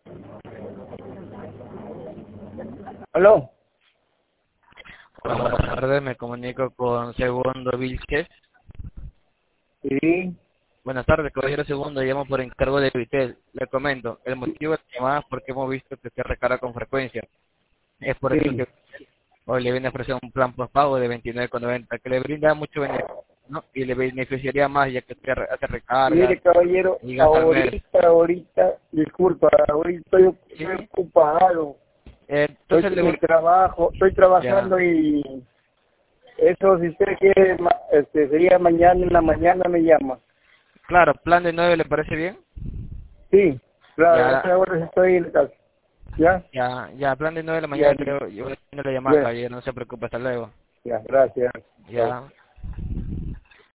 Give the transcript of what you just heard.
¿Aló? Hola, buenas tardes, me comunico con Segundo Vilches. Sí, Buenas tardes, caballero Segundo, llamo por encargo de Vitel. Le comento, el motivo de la llamada es porque hemos visto que se recarga con frecuencia. Es por eso sí. que hoy le viene a ofrecer un plan postpago de 29,90 que le brinda mucho beneficio, ¿no? Y le beneficiaría más ya que usted hace recargas Mire, caballero, y gasta al mes. disculpa, ahorita estoy ¿Sí? ocupado. Estoy Entonces en mi trabajo, estoy ya, trabajando y eso, si usted quiere, sería mañana en la mañana me llama. claro, plan de 9 le parece bien. Sí, claro, a Ya, esa hora estoy en casa. ¿Ya? plan de 9 de la Ya, mañana creo, yo no le llamaba, ya, caballero, no se preocupe, hasta luego. ya, gracias. Chao. Ya.